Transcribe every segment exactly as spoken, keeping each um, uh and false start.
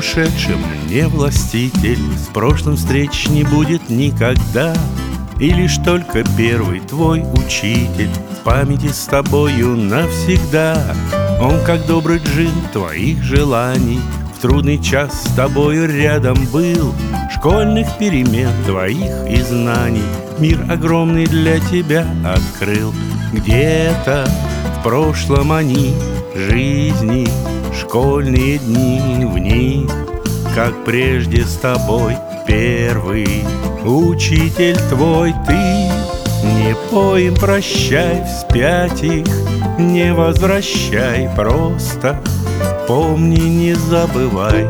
ушедшим не властитель, с прошлым встреч не будет никогда. И лишь только первый твой учитель в памяти с тобою навсегда. Он, как добрый джин твоих желаний, в трудный час с тобою рядом был. Школьных перемен твоих и знаний мир огромный для тебя открыл. Где-то в прошлом они, жизни, школьные дни, в них, как прежде с тобой первый учитель твой ты. Не пой им прощай вспять их, не возвращай, просто помни, не забывай.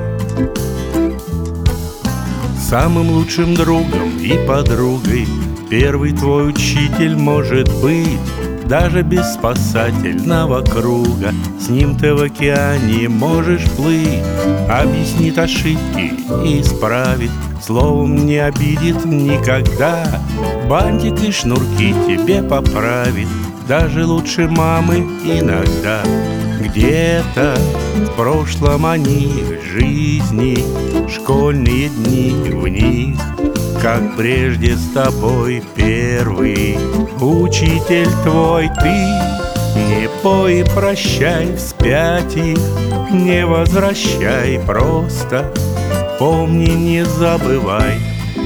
Самым лучшим другом и подругой первый твой учитель может быть. Даже без спасательного круга с ним ты в океане можешь плыть. Объяснит ошибки и исправит, словом не обидит никогда. Бантик и шнурки тебе поправит, даже лучше мамы иногда. Где-то в прошлом они, жизни, школьные дни, в них, как прежде с тобой первый учитель твой ты. Не пой и прощай вспять их, не возвращай, просто помни, не забывай.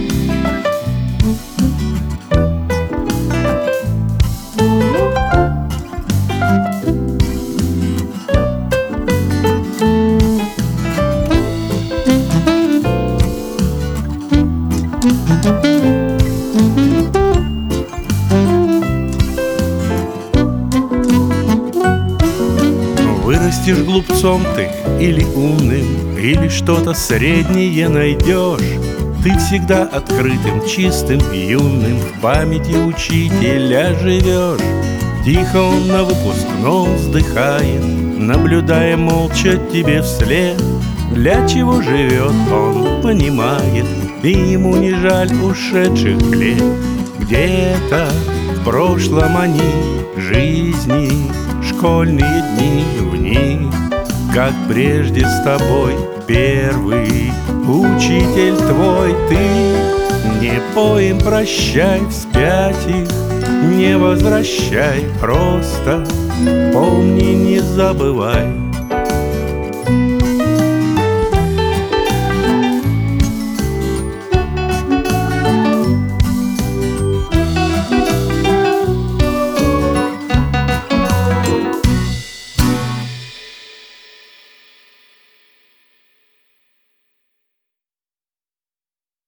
Вырастешь глупцом ты или умным, или что-то среднее найдешь. Ты всегда открытым, чистым, юным в памяти учителя живешь. Тихо он на выпускном вздыхает, наблюдая молча тебе вслед. Для чего живет он, понимает, и ему не жаль ушедших лет. Где-то в прошлом они, жизни, школьные дни, в них, как прежде с тобой первый учитель твой ты. Не пой им прощай вспять их, не возвращай, просто помни, не забывай.